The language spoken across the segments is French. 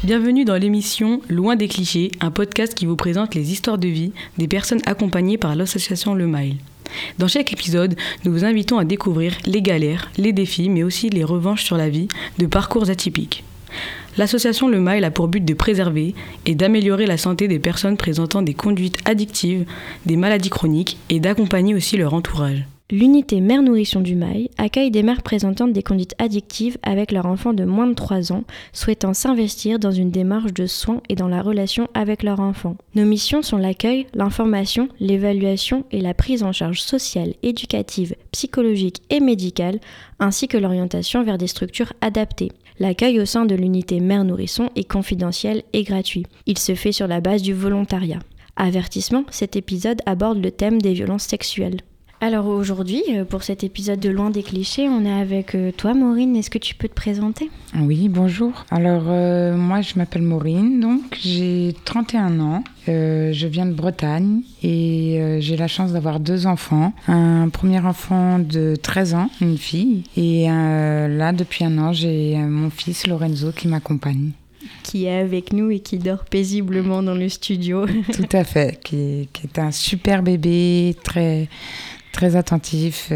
Bienvenue dans l'émission Loin des clichés, un podcast qui vous présente les histoires de vie des personnes accompagnées par l'association Le Mile. Dans chaque épisode, nous vous invitons à découvrir les galères, les défis, mais aussi les revanches sur la vie de parcours atypiques. L'association Le Mile a pour but de préserver et d'améliorer la santé des personnes présentant des conduites addictives, des maladies chroniques et d'accompagner aussi leur entourage. L'unité mère-nourrisson du Mile accueille des mères présentant des conduites addictives avec leur enfant de moins de 3 ans, souhaitant s'investir dans une démarche de soins et dans la relation avec leur enfant. Nos missions sont l'accueil, l'information, l'évaluation et la prise en charge sociale, éducative, psychologique et médicale, ainsi que l'orientation vers des structures adaptées. L'accueil au sein de l'unité mère-nourrisson est confidentiel et gratuit. Il se fait sur la base du volontariat. Avertissement, cet épisode aborde le thème des violences sexuelles. Alors aujourd'hui, pour cet épisode de Loin des clichés, on est avec toi Maureen. Est-ce que tu peux te présenter ? Oui, bonjour. Alors moi je m'appelle Maureen, donc j'ai 31 ans. Je viens de Bretagne et j'ai la chance d'avoir 2 enfants. Un premier enfant de 13 ans, une fille. Et là, depuis 1 an, j'ai mon fils Lorenzo qui m'accompagne. Qui est avec nous et qui dort paisiblement dans le studio. Tout à fait, qui est un super bébé, très attentif,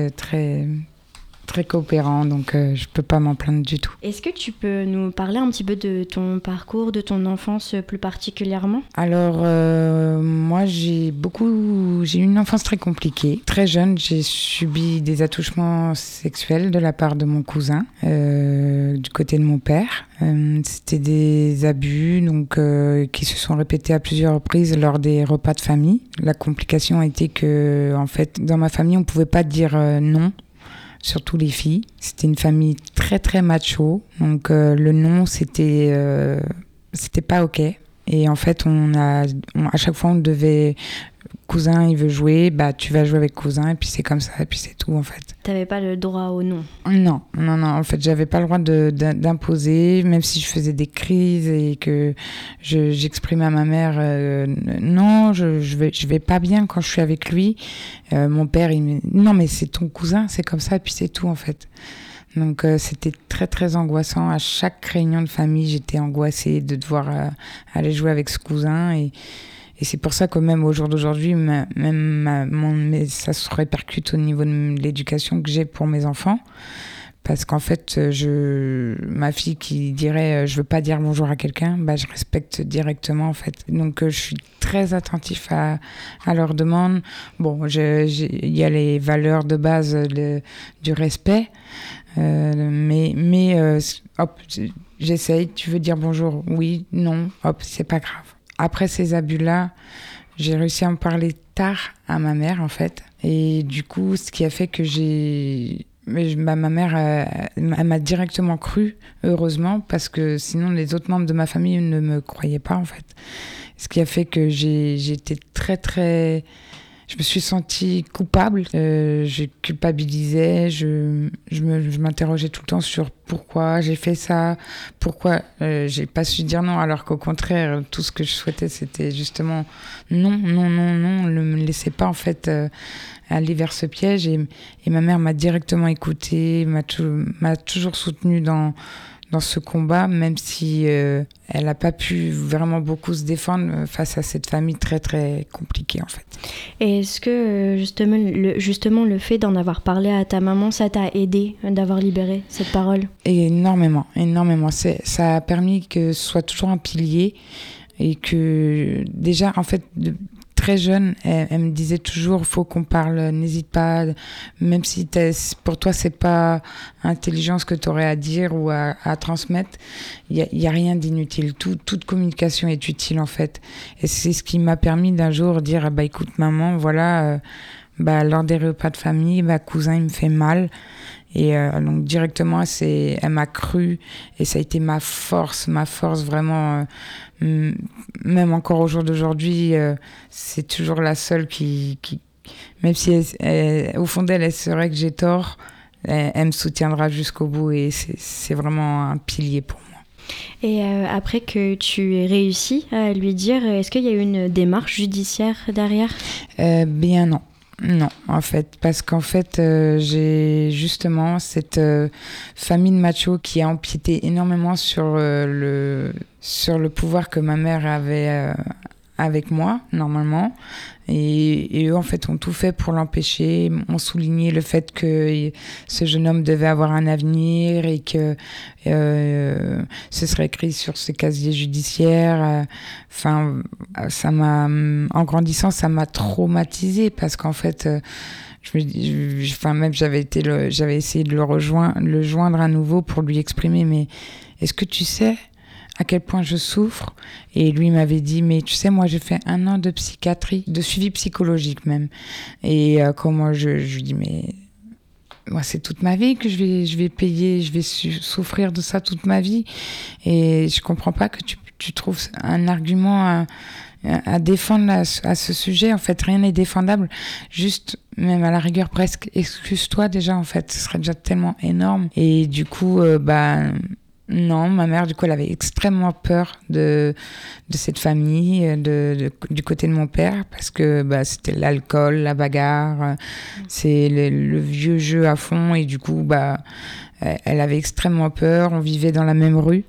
très coopérant, donc je peux pas m'en plaindre du tout. Est-ce que tu peux nous parler un petit peu de ton parcours, de ton enfance plus particulièrement ? Alors moi j'ai eu une enfance très compliquée. Très jeune, j'ai subi des attouchements sexuels de la part de mon cousin, du côté de mon père. C'était des abus donc, qui se sont répétés à plusieurs reprises lors des repas de famille. La complication a été que, en fait, dans ma famille, on ne pouvait pas dire non, surtout les filles. C'était une famille très très macho, donc le non, c'était pas ok. Et en fait, à chaque fois, on devait... Cousin, il veut jouer, bah tu vas jouer avec cousin, et puis c'est comme ça, et puis c'est tout en fait. T'avais pas le droit au non ? Non, en fait, j'avais pas le droit d'imposer, même si je faisais des crises et que j'exprimais à ma mère, non, je vais pas bien quand je suis avec lui. Mon père, il me dit, non mais c'est ton cousin, c'est comme ça, et puis c'est tout en fait. Donc c'était très très angoissant. À chaque réunion de famille, j'étais angoissée de devoir aller jouer avec ce cousin et c'est pour ça que même au jour d'aujourd'hui, ça se répercute au niveau de l'éducation que j'ai pour mes enfants. Parce qu'en fait, ma fille qui dirait je veux pas dire bonjour à quelqu'un, bah, je respecte directement en fait. Donc je suis très attentif à leurs demandes. Bon, il y a les valeurs de base du respect, mais hop, j'essaye. Tu veux dire bonjour ? Oui, non, hop, c'est pas grave. Après ces abus-là, j'ai réussi à en parler tard à ma mère, en fait. Et du coup, ce qui a fait que ma mère, elle m'a directement cru, heureusement, parce que sinon, les autres membres de ma famille ne me croyaient pas, en fait. Ce qui a fait que j'étais très... Je me suis sentie coupable, je culpabilisais, je m'interrogeais tout le temps sur pourquoi j'ai fait ça, pourquoi j'ai pas su dire non, alors qu'au contraire, tout ce que je souhaitais, c'était justement non, ne me laissez pas en fait aller vers ce piège. Et ma mère m'a directement écoutée, m'a toujours soutenue dans ce combat, même si elle n'a pas pu vraiment beaucoup se défendre face à cette famille très très compliquée en fait. Et est-ce que justement le fait d'en avoir parlé à ta maman, ça t'a aidé d'avoir libéré cette parole ? Énormément. Ça a permis que ce soit toujours un pilier et que déjà en fait... Très jeune, elle me disait toujours faut qu'on parle, n'hésite pas, même si pour toi c'est pas intelligent ce que tu aurais à dire ou à transmettre, il y a rien d'inutile, toute communication est utile en fait. Et c'est ce qui m'a permis d'un jour dire bah écoute maman, voilà, lors des repas de famille, cousin il me fait mal. Et donc directement elle m'a cru et ça a été ma force vraiment, même encore au jour d'aujourd'hui, c'est toujours la seule qui même si au fond d'elle elle saurait que j'ai tort, elle me soutiendra jusqu'au bout et c'est vraiment un pilier pour moi. Et après que tu aies réussi à lui dire, est-ce qu'il y a eu une démarche judiciaire derrière ? Bien non. Non, en fait, parce qu'en fait, j'ai justement cette famille de machos qui a empiété énormément sur le pouvoir que ma mère avait avec moi, normalement. Et eux, en fait, ont tout fait pour l'empêcher, ont souligné le fait que ce jeune homme devait avoir un avenir et que ce serait écrit sur ses casiers judiciaires. Enfin, en grandissant, ça m'a traumatisée parce qu'en fait, même j'avais essayé de le joindre à nouveau pour lui exprimer, mais est-ce que tu sais à quel point je souffre? Et lui m'avait dit, mais tu sais, moi j'ai fait 1 an de psychiatrie, de suivi psychologique même. Et comment je lui dis, mais moi c'est toute ma vie que je vais payer, je vais souffrir de ça toute ma vie. Et je comprends pas que tu trouves un argument à défendre à ce sujet. En fait, rien n'est défendable. Juste, même à la rigueur, presque, excuse-toi déjà, en fait. Ce serait déjà tellement énorme. Et du coup, non, ma mère, du coup, elle avait extrêmement peur de cette famille, du côté de mon père, parce que c'était l'alcool, la bagarre, c'est le vieux jeu à fond, et du coup, elle avait extrêmement peur. On vivait dans la même rue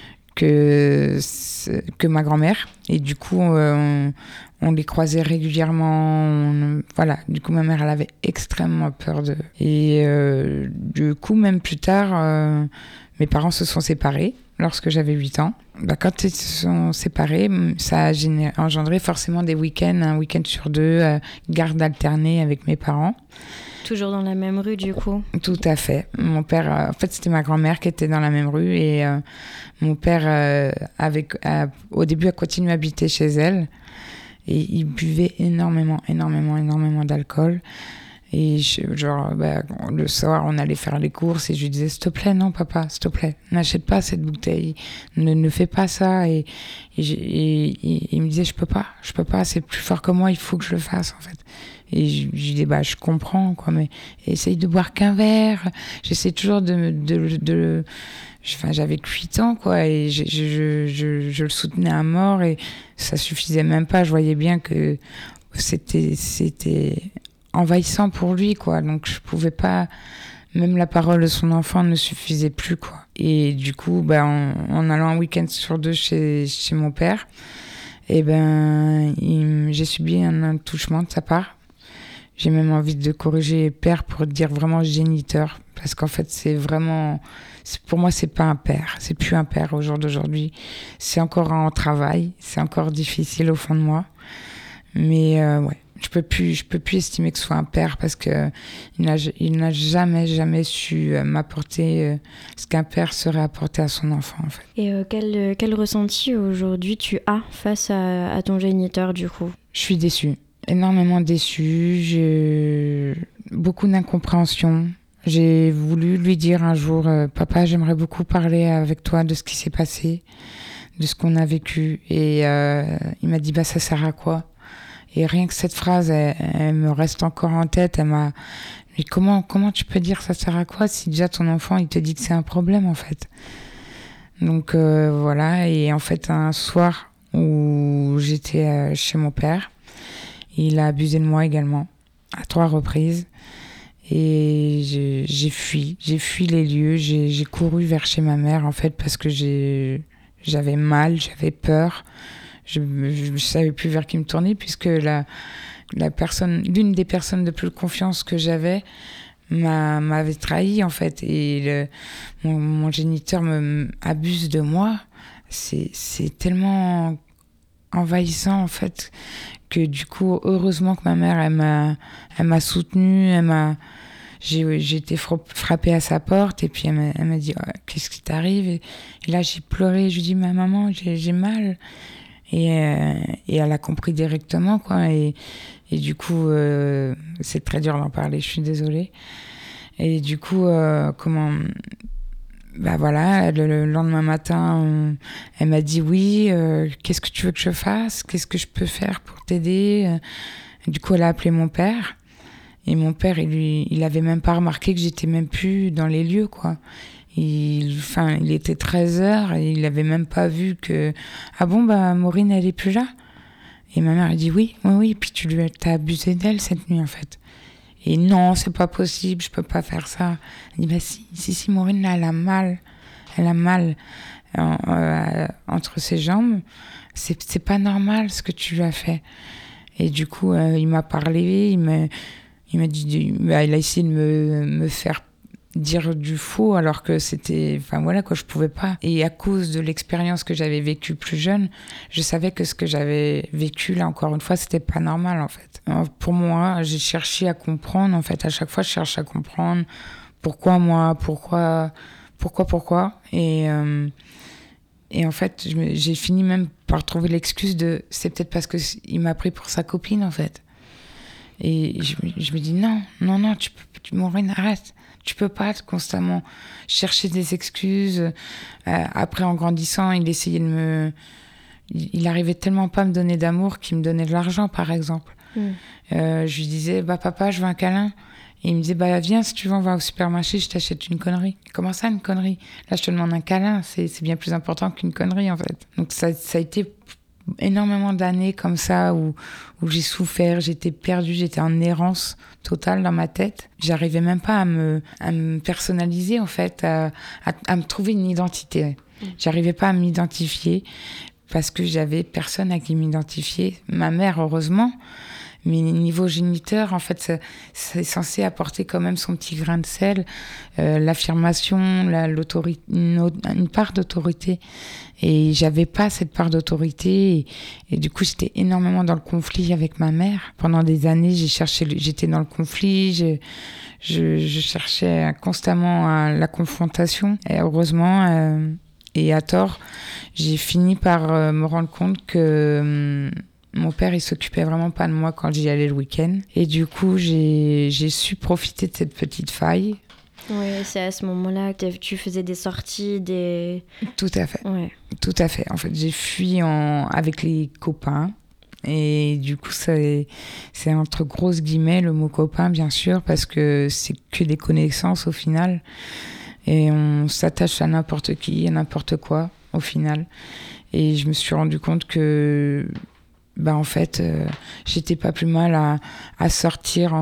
que ma grand-mère, et du coup, on les croisait régulièrement. Voilà, du coup, ma mère, elle avait extrêmement peur d'eux. Et du coup, même plus tard, mes parents se sont séparés lorsque j'avais 8 ans. Quand ils se sont séparés, ça a engendré forcément des week-ends, un week-end sur 2, garde alternée avec mes parents. Toujours dans la même rue, du coup? Tout à fait. Mon père, en fait, c'était ma grand-mère qui était dans la même rue, et mon père, au début, a continué à habiter chez elle, et il buvait énormément d'alcool. Et le soir, on allait faire les courses et je lui disais, s'il te plaît, non, papa, s'il te plaît, n'achète pas cette bouteille, ne fais pas ça. Et il me disait, je peux pas, c'est plus fort que moi, il faut que je le fasse, en fait. Et je lui disais, je comprends, quoi, mais essaye de boire qu'un verre. J'essaie toujours j'avais 8 ans, quoi, et je le soutenais à mort, et ça suffisait même pas. Je voyais bien que c'était envahissant pour lui, quoi. Donc je pouvais pas, même la parole de son enfant ne suffisait plus, quoi. Et du coup, en allant un week-end sur 2 chez mon père, j'ai subi un touchement de sa part. J'ai même envie de corriger père pour dire vraiment géniteur, parce qu'en fait pour moi c'est pas un père, c'est plus un père au jour d'aujourd'hui. C'est encore en travail, c'est encore difficile au fond de moi, mais ouais. Je peux plus estimer que ce soit un père, parce que il n'a jamais su m'apporter ce qu'un père serait apporté à son enfant, en fait. Et quel ressenti aujourd'hui tu as face à ton géniteur, du coup? Je suis déçue, énormément déçue. J'ai beaucoup d'incompréhension. J'ai voulu lui dire un jour, papa, j'aimerais beaucoup parler avec toi de ce qui s'est passé, de ce qu'on a vécu. Et il m'a dit, ça sert à quoi? Et rien que cette phrase, elle me reste encore en tête. Mais comment tu peux dire ça sert à quoi si déjà ton enfant, il te dit que c'est un problème, en fait. Donc voilà, et en fait, un soir où j'étais chez mon père, il a abusé de moi également, à 3 reprises. Et j'ai fui les lieux, j'ai couru vers chez ma mère, en fait, parce que j'avais mal, j'avais peur. Je savais plus vers qui me tourner, puisque l'une des personnes de plus confiance que j'avais m'avait trahi, en fait. Et mon géniteur abuse de moi. C'est tellement envahissant, en fait, que du coup, heureusement que ma mère, elle m'a soutenue, j'ai été frappée à sa porte, et puis elle m'a dit, oh, qu'est-ce qui t'arrive? Et là, j'ai pleuré, je lui dis, ma maman, j'ai mal. Et elle a compris directement, quoi. Et du coup, c'est très dur d'en parler, je suis désolée. Et du coup, voilà, le lendemain matin, elle m'a dit oui, qu'est-ce que tu veux que je fasse? Qu'est-ce que je peux faire pour t'aider? Du coup, elle a appelé mon père. Et mon père, il avait même pas remarqué que j'étais même plus dans les lieux, quoi. Il était 13h et il avait même pas vu que... Ah bon, Maureen, elle est plus là? Et ma mère, elle dit oui, puis t'as abusé d'elle cette nuit, en fait. Et non, c'est pas possible, je peux pas faire ça. Elle dit, bah si, Maureen, là, elle a mal entre ses jambes. C'est pas normal ce que tu lui as fait. Et du coup, il m'a parlé, il m'a dit, il a essayé de me faire dire du faux alors que c'était, enfin voilà quoi, je pouvais pas. Et à cause de l'expérience que j'avais vécue plus jeune, je savais que ce que j'avais vécu là, encore une fois, c'était pas normal en fait. Alors, pour moi, j'ai cherché à comprendre en fait. À chaque fois, je cherche à comprendre pourquoi moi, pourquoi. Et en fait, j'ai fini même par trouver l'excuse de, c'est peut-être parce que il m'a pris pour sa copine en fait. Et je me dis non, Maureen, arrête. Tu peux pas constamment chercher des excuses. Après, en grandissant, il arrivait tellement pas à me donner d'amour qu'il me donnait de l'argent, par exemple. Je lui disais, papa, je veux un câlin. Et il me disait, viens, si tu veux, on va au supermarché, je t'achète une connerie. Comment ça, une connerie? Là, je te demande un câlin. C'est bien plus important qu'une connerie, en fait. Donc, ça a été énormément d'années comme ça où j'ai souffert, j'étais perdue, j'étais en errance totale dans ma tête. J'arrivais même pas à me personnaliser en fait, à me trouver une identité. J'arrivais pas à m'identifier parce que j'avais personne à qui m'identifier. Ma mère, heureusement, mais niveau géniteur, en fait, c'est censé apporter quand même son petit grain de sel, l'affirmation, l'autorité, une part d'autorité. Et j'avais pas cette part d'autorité. Et du coup, j'étais énormément dans le conflit avec ma mère. Pendant des années, j'étais dans le conflit. Je cherchais constamment la confrontation. Et heureusement, et à tort, j'ai fini par me rendre compte que mon père, il s'occupait vraiment pas de moi quand j'y allais le week-end. Et du coup, j'ai su profiter de cette petite faille. Oui, c'est à ce moment-là que tu faisais des sorties, Tout à fait. Ouais. Tout à fait. En fait, j'ai fui avec les copains. Et du coup, c'est entre grosses guillemets le mot copain, bien sûr, parce que c'est que des connaissances au final. Et on s'attache à n'importe qui, à n'importe quoi, au final. Et je me suis rendu compte que en fait, j'étais pas plus mal à sortir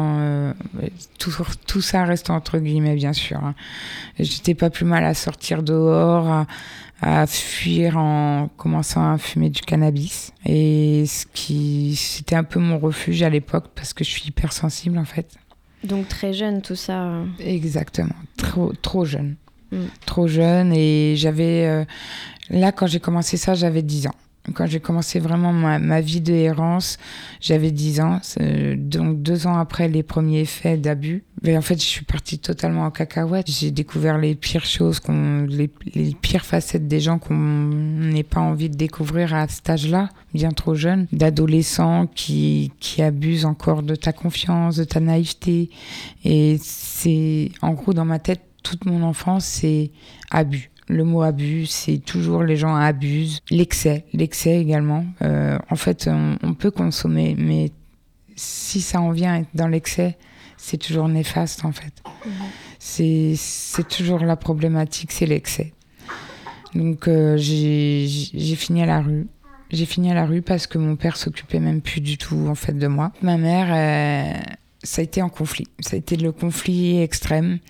tout ça reste entre guillemets, bien sûr. Hein. J'étais pas plus mal à sortir dehors, à fuir en commençant à fumer du cannabis. Et c'était un peu mon refuge à l'époque parce que je suis hypersensible, en fait. Donc très jeune, tout ça. Exactement. Trop jeune. Trop jeune. Et j'avais... là, quand j'ai commencé ça, j'avais 10 ans. Quand j'ai commencé vraiment ma vie de errance, j'avais 10 ans. Donc 2 ans après les premiers faits d'abus. Mais en fait, je suis partie totalement en cacahuète. J'ai découvert les pires choses, les pires facettes des gens qu'on n'ait pas envie de découvrir à cet âge-là, bien trop jeune. D'adolescents qui abusent encore de ta confiance, de ta naïveté. Et c'est, en gros, dans ma tête, toute mon enfance, c'est abus. Le mot abus, c'est toujours les gens abusent. L'excès également. En fait, on peut consommer, mais si ça en vient être dans l'excès, c'est toujours néfaste en fait. C'est toujours la problématique, c'est l'excès. Donc j'ai fini à la rue. J'ai fini à la rue parce que mon père s'occupait même plus du tout en fait de moi. Ma mère, ça a été en conflit. Ça a été le conflit extrême.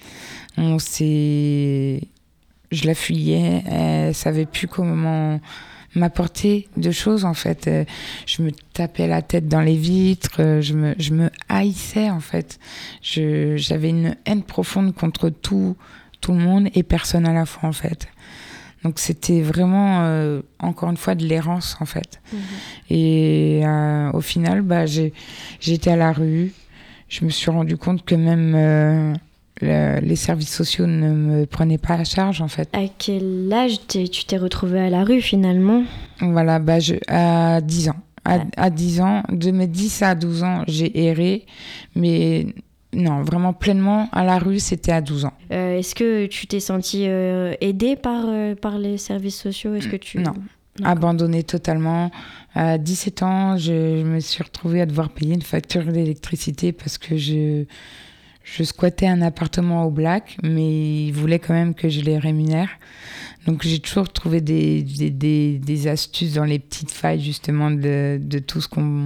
Je la fuyais, elle savait plus comment m'apporter de choses en fait. Je me tapais la tête dans les vitres, je me haïssais en fait. J'avais une haine profonde contre tout le monde et personne à la fois en fait. Donc c'était vraiment encore une fois de l'errance en fait. Et au final, j'étais à la rue. Je me suis rendu compte que même les services sociaux ne me prenaient pas à charge en fait. À quel âge tu t'es retrouvée à la rue finalement? Voilà, à 10 ans. À 10 ans, de mes 10 à 12 ans, j'ai erré, mais non, vraiment pleinement à la rue, c'était à 12 ans. Est-ce que tu t'es sentie aidée par les services sociaux? Non, abandonnée totalement. À 17 ans, je me suis retrouvée à devoir payer une facture d'électricité parce que je squattais un appartement au Black, mais ils voulaient quand même que je les rémunère. Donc j'ai toujours trouvé des astuces dans les petites failles justement de tout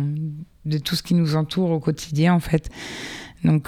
ce qui nous entoure au quotidien en fait. Donc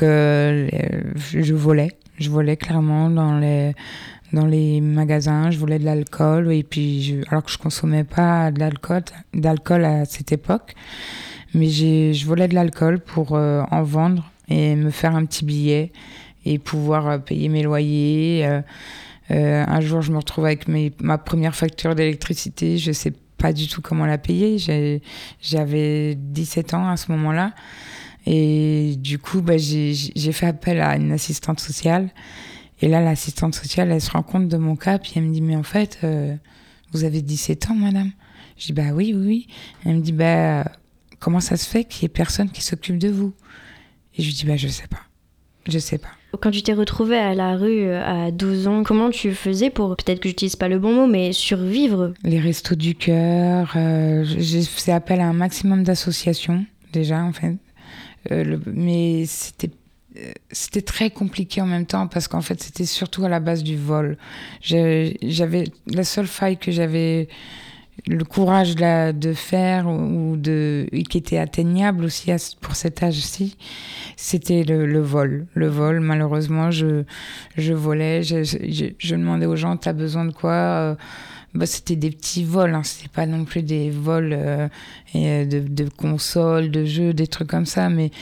je volais clairement dans les magasins, je volais de l'alcool et puis alors que je consommais pas d'alcool à cette époque, mais je volais de l'alcool pour en vendre et me faire un petit billet et pouvoir payer mes loyers. Un jour, je me retrouve avec ma première facture d'électricité. Je sais pas du tout comment la payer. J'avais 17 ans à ce moment-là. Et du coup, j'ai fait appel à une assistante sociale. Et là, l'assistante sociale, elle se rend compte de mon cas. Puis elle me dit, mais en fait, vous avez 17 ans, madame? Je dis, bah oui. Elle me dit, comment ça se fait qu'il y ait personne qui s'occupe de vous? Et je lui dis, je sais pas. Quand tu t'es retrouvée à la rue à 12 ans, comment tu faisais pour, peut-être que j'utilise pas le bon mot, mais survivre? Les Restos du Cœur, j'ai fait appel à un maximum d'associations, déjà, en fait. Mais c'était très compliqué en même temps, parce qu'en fait, c'était surtout à la base du vol. J'avais la seule faille que j'avais le courage de faire et qui était atteignable aussi pour cet âge-ci, c'était le vol. Le vol, malheureusement, je volais, je demandais aux gens, t'as besoin de quoi? C'était des petits vols, hein, c'était pas non plus des vols de consoles, de jeux, des trucs comme ça, mais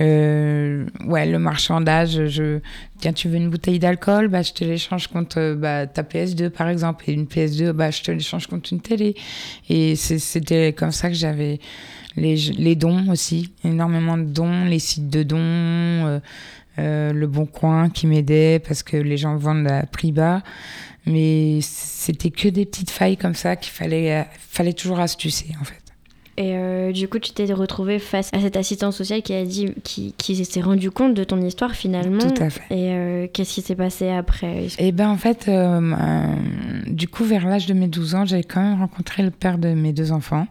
le marchandage, tiens, tu veux une bouteille d'alcool, je te l'échange contre ta PS2 par exemple, et une PS2, je te l'échange contre une télé. Et c'était comme ça que j'avais les dons aussi, énormément de dons, les sites de dons, le Bon Coin qui m'aidait parce que les gens vendent à prix bas. Mais c'était que des petites failles comme ça qu'il fallait toujours astucer en fait. Et du coup, tu t'es retrouvée face à cette assistante sociale qui s'est rendu compte de ton histoire finalement. Tout à fait. Et qu'est-ce qui s'est passé après? En fait, du coup, vers l'âge de mes 12 ans, j'avais quand même rencontré le père de mes 2 enfants.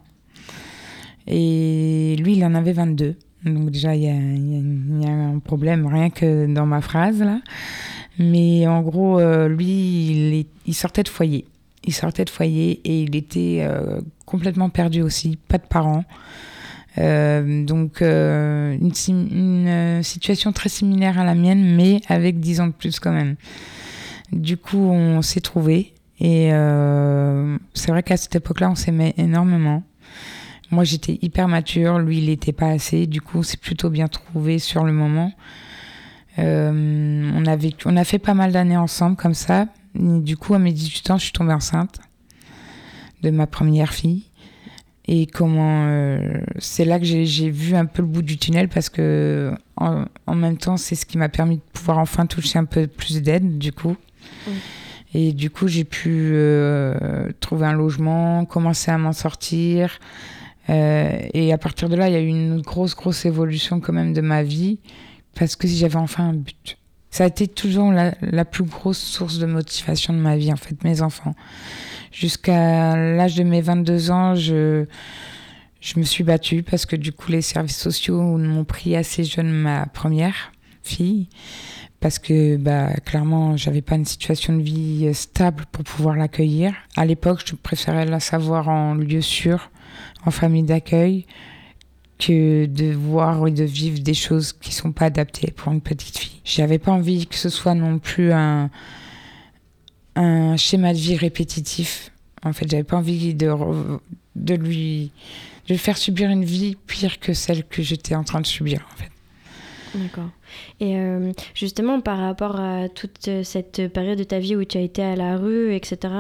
Et lui, il en avait 22. Donc déjà, il y a un problème rien que dans ma phrase là. Mais en gros, lui, il sortait de foyer. Et il était complètement perdu aussi, pas de parents. Donc une situation très similaire à la mienne, mais avec 10 ans de plus quand même. Du coup, on s'est trouvés. Et c'est vrai qu'à cette époque-là, on s'aimait énormément. Moi, j'étais hyper mature. Lui, il n'était pas assez. Du coup, on s'est plutôt bien trouvés sur le moment. On a fait pas mal d'années ensemble comme ça. Et du coup, à mes 18 ans, je suis tombée enceinte de ma première fille. Et c'est là que j'ai vu un peu le bout du tunnel parce que en même temps, c'est ce qui m'a permis de pouvoir enfin toucher un peu plus d'aide du coup. Et du coup, j'ai pu trouver un logement, commencer à m'en sortir. Et à partir de là, il y a eu une grosse évolution quand même de ma vie. Parce que j'avais enfin un but. Ça a été toujours la plus grosse source de motivation de ma vie, en fait, mes enfants. Jusqu'à l'âge de mes 22 ans, je me suis battue parce que du coup, les services sociaux m'ont pris assez jeune ma première fille. Parce que clairement, j'avais pas une situation de vie stable pour pouvoir l'accueillir. À l'époque, je préférais la savoir en lieu sûr, en famille d'accueil, que de voir et de vivre des choses qui sont pas adaptées pour une petite fille. J'avais pas envie que ce soit non plus un schéma de vie répétitif. En fait, j'avais pas envie de lui faire subir une vie pire que celle que j'étais en train de subir, en fait. D'accord. Et justement, par rapport à toute cette période de ta vie où tu as été à la rue, etc.,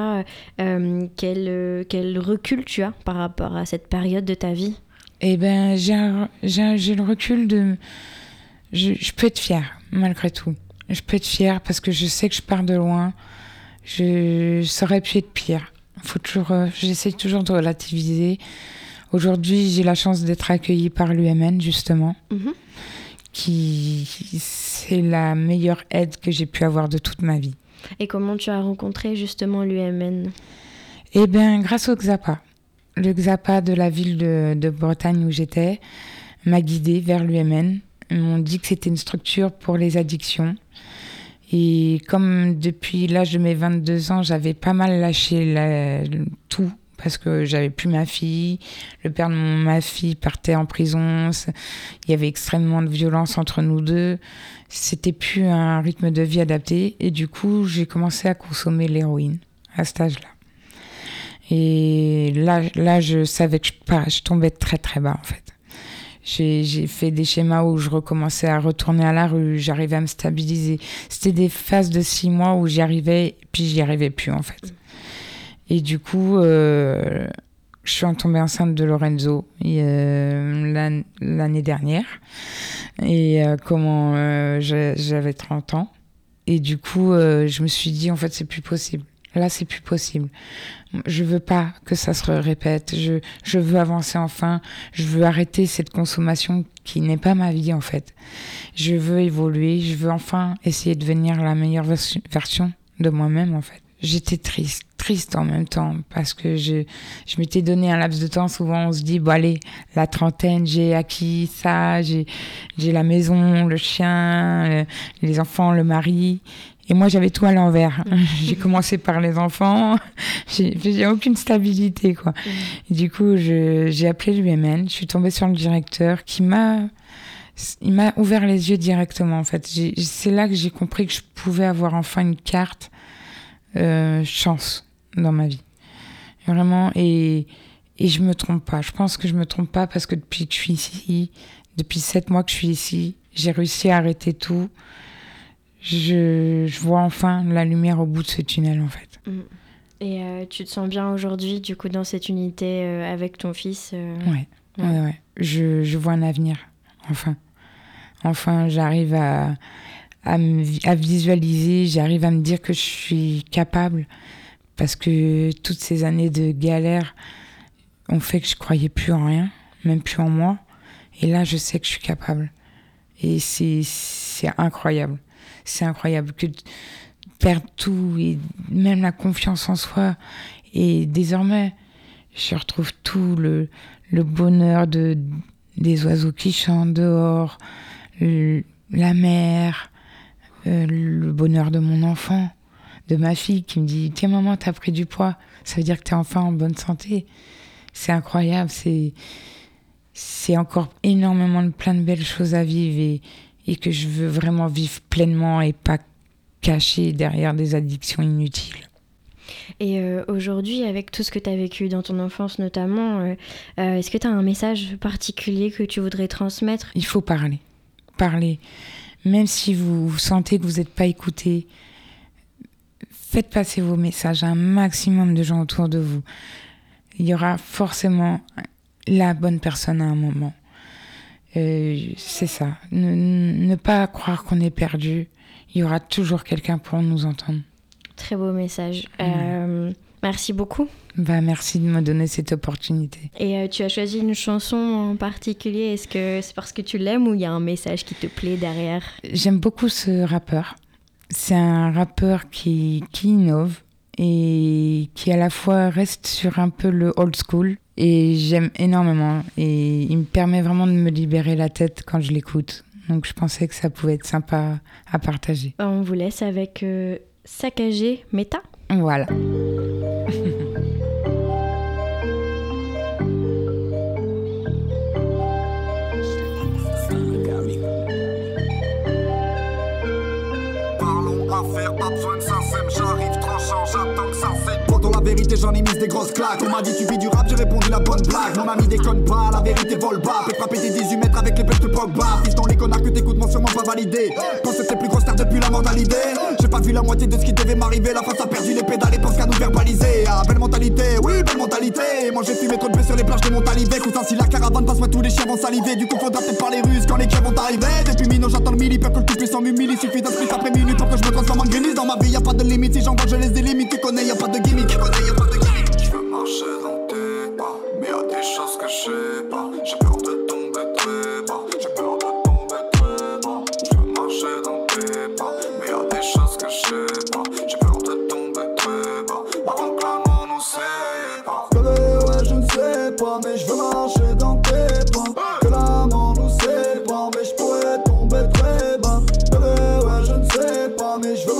quel recul tu as par rapport à cette période de ta vie? Eh ben, j'ai le recul de... Je peux être fière, malgré tout. Je peux être fière parce que je sais que je pars de loin. Ça aurait pu être pire. J'essaie toujours de relativiser. Aujourd'hui, j'ai la chance d'être accueillie par l'UMN, justement. C'est la meilleure aide que j'ai pu avoir de toute ma vie. Et comment tu as rencontré justement l'UMN? Eh bien, grâce au XAPA. Le XAPA de la ville de Bretagne où j'étais m'a guidée vers l'UMN. Ils m'ont dit que c'était une structure pour les addictions Et comme depuis l'âge de mes 22 ans, j'avais pas mal lâché tout, parce que j'avais plus ma fille, le père de ma fille partait en prison, il y avait extrêmement de violence entre nous deux, c'était plus un rythme de vie adapté, et du coup j'ai commencé à consommer l'héroïne à cet âge-là. Et là je savais que je tombais très très bas en fait. J'ai fait des schémas où je recommençais à retourner à la rue, j'arrivais à me stabiliser. C'était des phases de 6 mois où j'y arrivais, puis j'y arrivais plus en fait. Et du coup, je suis tombée enceinte de Lorenzo l'année dernière. Et j'avais 30 ans. Et du coup, je me suis dit, en fait, c'est plus possible. Là, c'est plus possible. Je veux pas que ça se répète. Je veux avancer enfin. Je veux arrêter cette consommation qui n'est pas ma vie, en fait. Je veux évoluer. Je veux enfin essayer de devenir la meilleure version de moi-même, en fait. J'étais triste en même temps, parce que je m'étais donné un laps de temps. Souvent, on se dit, bon allez, la trentaine, j'ai acquis ça, j'ai la maison, le chien, les enfants, le mari. Et moi, j'avais tout à l'envers. J'ai commencé par les enfants. J'ai aucune stabilité, quoi. Et du coup, j'ai appelé l'UMN. Je suis tombée sur le directeur il m'a ouvert les yeux directement, en fait. C'est là que j'ai compris que je pouvais avoir enfin une carte chance dans ma vie. Vraiment. Et je me trompe pas. Je pense que je me trompe pas, parce que depuis que je suis ici, depuis 7 mois que je suis ici, j'ai réussi à arrêter tout. Je vois enfin la lumière au bout de ce tunnel, en fait. Et tu te sens bien aujourd'hui, du coup, dans cette unité avec ton fils Ouais. Je vois un avenir, enfin. Enfin, j'arrive à visualiser, j'arrive à me dire que je suis capable, parce que toutes ces années de galère ont fait que je croyais plus en rien, même plus en moi. Et là, je sais que je suis capable. Et c'est incroyable. C'est incroyable que perdre tout, et même la confiance en soi. Et désormais, je retrouve tout le bonheur des oiseaux qui chantent dehors, la mer, le bonheur de mon enfant, de ma fille qui me dit « Tiens maman, t'as pris du poids, ça veut dire que t'es enfin en bonne santé. » C'est incroyable, c'est encore énormément plein de belles choses à vivre, et que je veux vraiment vivre pleinement et pas caché derrière des addictions inutiles. Et aujourd'hui, avec tout ce que tu as vécu dans ton enfance notamment, est-ce que tu as un message particulier que tu voudrais transmettre ? Il faut parler. Parler. Même si vous sentez que vous n'êtes pas écouté, faites passer vos messages à un maximum de gens autour de vous. Il y aura forcément la bonne personne à un moment. C'est ça. Ne pas croire qu'on est perdu. Il y aura toujours quelqu'un pour nous entendre. Très beau message. Merci beaucoup. Merci de me donner cette opportunité. Et tu as choisi une chanson en particulier. Est-ce que c'est parce que tu l'aimes, ou il y a un message qui te plaît derrière ? J'aime beaucoup ce rappeur. C'est un rappeur qui innove, et qui à la fois reste sur un peu le old school. Et j'aime énormément, et il me permet vraiment de me libérer la tête quand je l'écoute. Donc je pensais que ça pouvait être sympa à partager. On vous laisse avec Saccagé Méta. Voilà. Parlons affaires, pas besoin de SACEM, j'arrive tranchant, j'attends que ça cède. Pourtant la vérité, j'en ai mis des grosses claques. On m'a dit tu vis du rap, j'ai répondu la bonne blague. Mon ami déconne pas, la vérité vole bas. Peut frapper des 18 mètres avec les pêches de Pogba. Fils dans les connards que t'écoutes m'ont sûrement pas validé. Pense que t'es plus grosse star depuis la mentalité. J'ai pas vu la moitié de ce qui devait m'arriver. La face a perdu les pédales et pense qu'à nous verbaliser. Ah, belle mentalité, oui, belle mentalité. Moi j'ai fumé trop de blé sur les plages de Montalivet. Cousin si la caravane passe, moi tous les chiens vont saliver. Du coup faudra peut-être parler russe quand les kiens vont arriver. Depuis Mino j'attends le mili, peur que le tout puissant m'humilie. Suffit d'un split après minute pour que je me transforme en grénisse. Dans ma vie y'a pas de limite, si j'envoie je les élimine. Tu connais y'a pas de gimmick. Je veux marcher dans tes pas, mais y'a des choses que je sais pas. J'ai peur de tomber très bas. J'ai peur de tomber très bas. Je veux marcher dans tes pas, mais y'a des choses que je sais pas. J'ai peur de tomber très bas. Avant que l'amour nous sépare. Ouais, je ne sais pas, mais je veux marcher dans tes pas. Que l'amour nous sépare, mais je pourrais tomber très bas. Ouais, je ne sais pas, mais je veux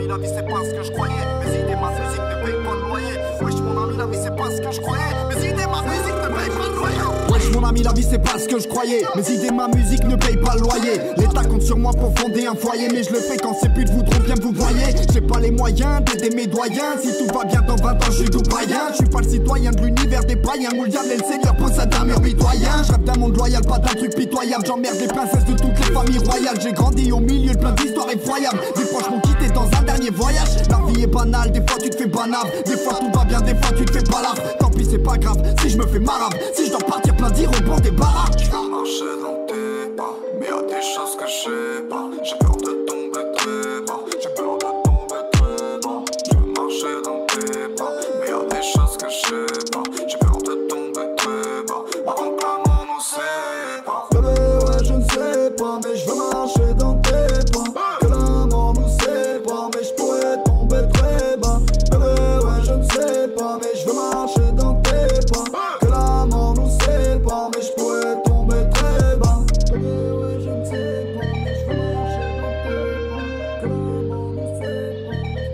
la vie c'est pas ce que je croyais. Mes idées, ma musique ne paye pas le loyer. Wesh mon ami, la vie c'est pas ce que je croyais. Mes idées, ma musique ne paye pas le loyer. Wesh mon ami, la vie c'est pas ce que je croyais. Mes idées, ma musique ne paye pas le loyer. L'État compte sur moi pour fonder un foyer, mais je le fais quand ces putes voudront bien vous voyez. J'ai pas les moyens d'aider mes doyens. Si tout va bien dans 20 ans, je suis tout païen. Je suis pas le citoyen de l'univers des païens. Où le diable et le Seigneur possèdent un mur mitoyen. Je rêve d'un monde loyal, pas d'un truc pitoyable. J'emmerde les princesses de toutes les familles royales. J'ai grandi au milieu de plein d'histoires effroyables. Des fois je m'en quitté dans un dernier voyage. La vie est banale, des fois tu te fais banave. Des fois tout va bien, des fois tu te fais balave. Tant pis c'est pas grave, si je me fais marave. Si je dois partir plein d'irobans des baraques. Je veux marcher dans tes pas, mais y'a des choses que je sais pas. J'ai peur de tomber très bas. J'ai peur de tomber très bas. Je veux marcher dans tes pas, mais y'a des choses que je sais pas. J'ai peur de tomber très bas. Avant que la mort nous sépare. Bébé ouais je ne sais pas, mais je veux marcher dans tes pas. Que la mort nous sépare, mais je pourrais tomber très bas. Bébé ouais je ne sais pas, mais je veux marcher dans tes pas. Que la mort nous sépare, mais je pourrais tomber très bas. Bébé ouais je ne sais pas, mais je veux marcher dans tes pas. Que la mort nous sépare.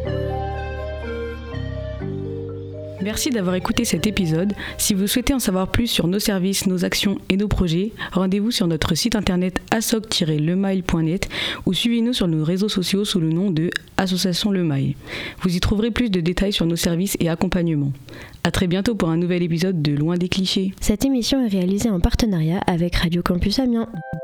Merci d'avoir écouté cet épisode. Si vous souhaitez en savoir plus sur nos services, nos actions et nos projets, rendez-vous sur notre site internet asoc-lemail.net ou suivez-nous sur nos réseaux sociaux sous le nom de Association Le Mail. Vous y trouverez plus de détails sur nos services et accompagnements. À très bientôt pour un nouvel épisode de Loin des clichés. Cette émission est réalisée en partenariat avec Radio Campus Amiens.